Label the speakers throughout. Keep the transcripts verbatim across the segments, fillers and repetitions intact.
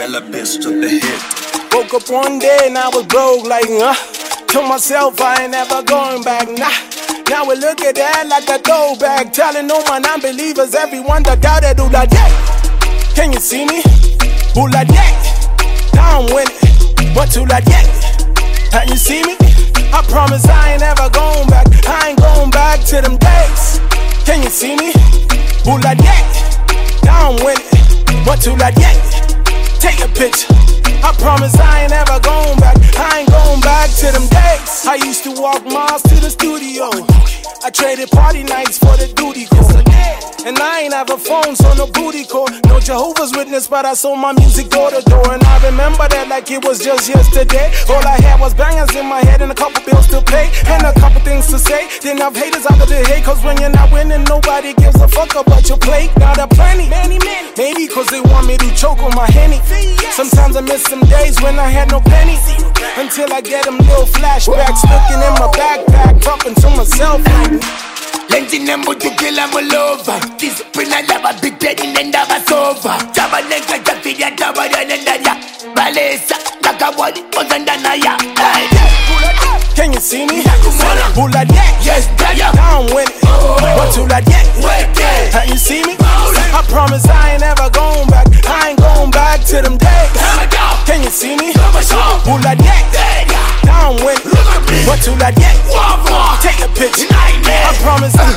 Speaker 1: smell a bitch to the hit.
Speaker 2: Woke up one day and I was broke like, uh. Told myself I ain't never going back, nah. Now we look at that like a throwback, telling all my non-believers, everyone that doubted, do like that. Can you see me? Who like that? Down with it, but who like that? Can you see me? I promise I ain't ever going back. I ain't going back to them days. Can you see me? Who like that? Down with it, but who like that? Take a picture. I promise I ain't ever going back. I ain't going back to them days. I used to walk miles to the studio. I traded party nights for the duty call. And I ain't have a phone, so no booty call. No Jehovah's Witness, but I sold my music door to door. And I remember that like it was just yesterday. All I had was bangers in my head and a couple bills to pay. And a couple things to say. Didn't have haters out of the hate. Cause when you're not winning, nobody gives a fuck about your plate. Now there plenty, many, many. Maybe cause they want me to choke on my Henny. Sometimes I miss some days when I had no penny. Until I get them little flashbacks looking in my backpack, talking to myself like
Speaker 3: Lenzi nembo tukila mulova Discipline lava biteni nenda basova Jaba nega jafiya jaba ya nenda ya Balesa Nakawadi ozandana ya
Speaker 2: Can you see me? Who like that?
Speaker 3: Yes, yeah.
Speaker 2: Down with it, but who like that? Can you see me? I promise I ain't ever going back. I ain't going back to them days. Can you see me? Who like that? Down with it, but who like that? Take a picture. I promise I,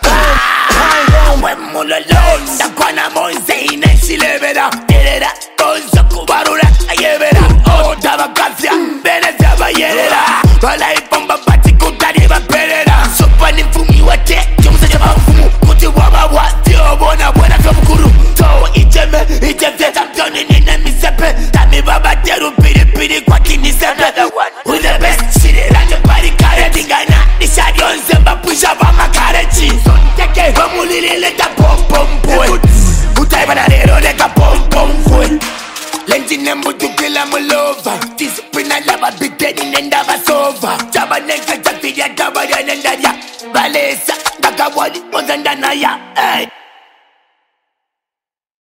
Speaker 2: I ain't going back.
Speaker 3: When mula alone, Dakwana Monzaine, she live it up, did it up, Bonzo Kubarura, I give it up. Oh, Davakafia, Benezava, yeah, but I bomba Batiku, Tadiva, Pereda, Supani Fumi, what it, Jumsa Jamu, Kutiwaba, what, Tiobona, Buena Kamukuru, So, Icheme, Icheme, I'm turning in a Misepe, Tami Baba, Teru, Piri, Piri, Quackini, another one, with the best shit, and the body carrying Ghana, the Shadion, Zemba, Pushava, Makarachi, so take it, Vamuli, let the bomb, bomb, boy, Utabanero, let the bomb, bomb, boy. Lenzi nembo tukila mulova Discipline lava biteni nenda basova Jaba nega jafiya jaba ya nenda ya Balesa Nakawadi ozandana ya Hey